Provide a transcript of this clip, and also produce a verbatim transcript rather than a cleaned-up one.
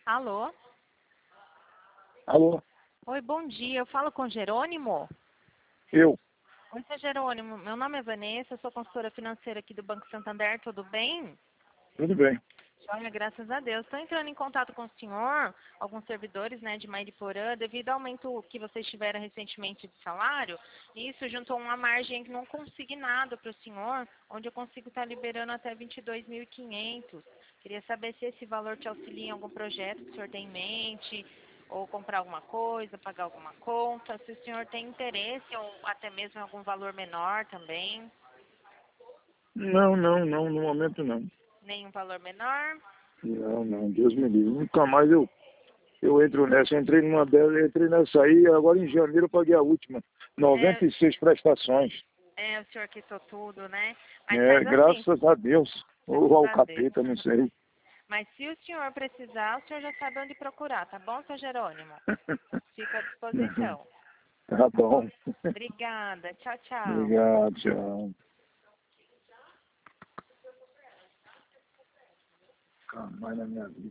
Alô? Alô? Oi, bom dia. Eu falo com Jerônimo? Eu? Oi, seu Jerônimo. Meu nome é Vanessa, eu sou consultora financeira aqui do Banco Santander. Tudo bem? Tudo bem. Olha, graças a Deus. Estou entrando em contato com o senhor, alguns servidores, né, de Mariporã, devido ao aumento que vocês tiveram recentemente de salário. Isso juntou uma margem não consignada para o senhor, onde eu consigo estar liberando até vinte e dois mil e quinhentos. Queria saber se esse valor te auxilia em algum projeto que o senhor tem em mente, ou comprar alguma coisa, pagar alguma conta, se o senhor tem interesse, ou até mesmo em algum valor menor também. Não, não, não, no momento não. Nenhum valor menor? Não, não, Deus me livre. Nunca mais eu, eu entro nessa. Eu entrei numa dela, entrei nessa aí, agora em janeiro eu paguei a última. É, noventa e seis prestações. é, o senhor quitou tudo, né? Mas É, faz assim, graças a Deus. Ou graças ao a Deus. capeta, não sei. Mas se o senhor precisar, o senhor já sabe onde procurar, tá bom, seu Jerônimo? Fico à disposição. Tá Tá bom? bom. Obrigada. Tchau, tchau. Obrigado, tchau. Nunca mais na minha vida.